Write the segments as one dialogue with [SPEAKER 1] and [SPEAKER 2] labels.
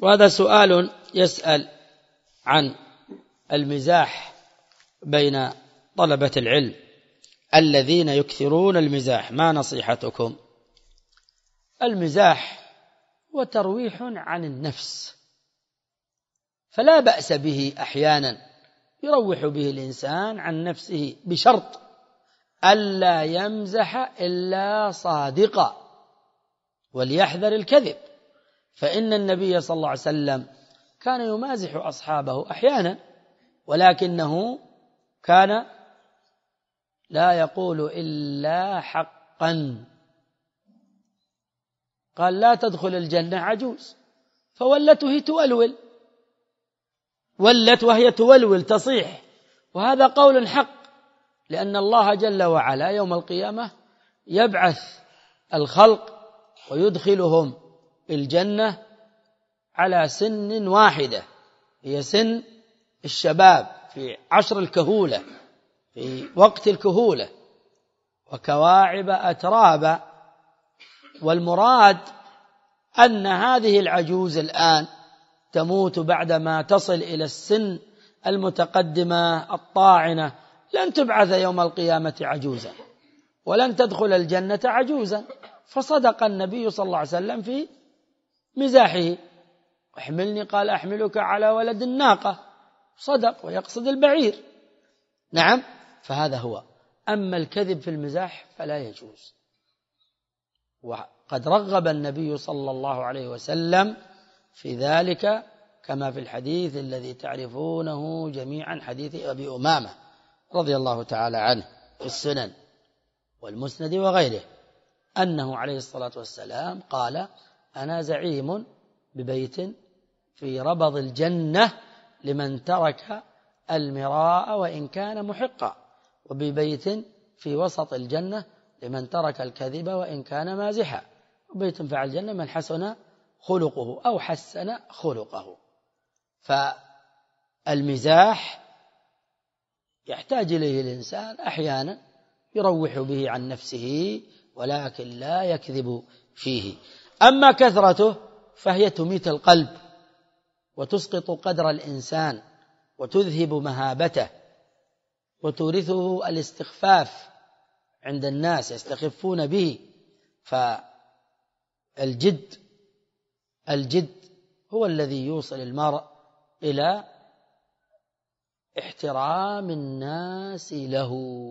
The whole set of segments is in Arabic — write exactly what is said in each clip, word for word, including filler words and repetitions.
[SPEAKER 1] وهذا سؤال يسأل عن المزاح بين طلبة العلم الذين يكثرون المزاح، ما نصيحتكم؟ المزاح هو ترويح عن النفس، فلا بأس به أحيانا يروح به الإنسان عن نفسه، بشرط ألا يمزح إلا صادقا وليحذر الكذب، فإن النبي صلى الله عليه وسلم كان يمازح أصحابه أحيانا، ولكنه كان لا يقول إلا حقا. قال: لا تدخل الجنة عجوز، فولت وهي تولول، ولت وهي تولول تصيح، وهذا قول حق، لأن الله جل وعلا يوم القيامة يبعث الخلق ويدخلهم الجنة على سن واحدة، هي سن الشباب في عشر الكهولة، في وقت الكهولة، وكواعب أترابا. والمراد أن هذه العجوز الآن تموت بعدما تصل إلى السن المتقدمة الطاعنة، لن تبعث يوم القيامة عجوزا ولن تدخل الجنة عجوزا. فصدق النبي صلى الله عليه وسلم في مزاحه: احملني، قال: أحملك على ولد الناقة، صدق، ويقصد البعير. نعم، فهذا هو. أما الكذب في المزاح فلا يجوز، وقد رغب النبي صلى الله عليه وسلم في ذلك، كما في الحديث الذي تعرفونه جميعا، حديث أبي أمامة رضي الله تعالى عنه في السنن والمسند وغيره، أنه عليه الصلاة والسلام قال: أنا زعيم ببيت في ربض الجنة لمن ترك المراء وإن كان محقا، وببيت في وسط الجنة لمن ترك الكذب وإن كان مازحا، وبيت في الجنة من حسن خلقه أو حسن خلقه. فالمزاح يحتاج إليه الإنسان أحيانا، يروح به عن نفسه، ولكن لا يكذب فيه. أما كثرته فهي تميت القلب وتسقط قدر الإنسان وتذهب مهابته وتورثه الاستخفاف عند الناس، يستخفون به. فالجد الجد هو الذي يوصل المرء إلى احترام الناس له.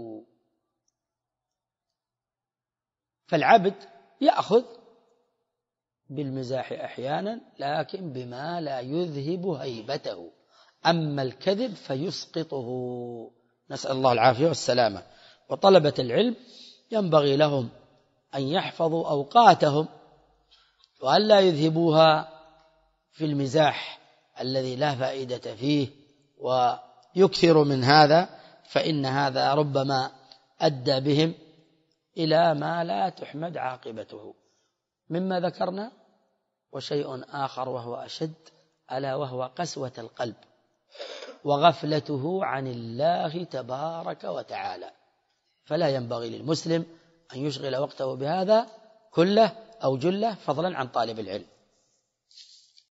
[SPEAKER 1] فالعبد يأخذ بالمزاح أحيانا، لكن بما لا يذهب هيبته. أما الكذب فيسقطه، نسأل الله العافية والسلامة. وطلبة العلم ينبغي لهم أن يحفظوا أوقاتهم وأن لا يذهبوها في المزاح الذي لا فائدة فيه ويكثر من هذا، فإن هذا ربما أدى بهم إلى ما لا تحمد عاقبته مما ذكرنا. وشيء آخر وهو أشد، ألا وهو قسوة القلب وغفلته عن الله تبارك وتعالى. فلا ينبغي للمسلم أن يشغل وقته بهذا كله أو جله، فضلا عن طالب العلم.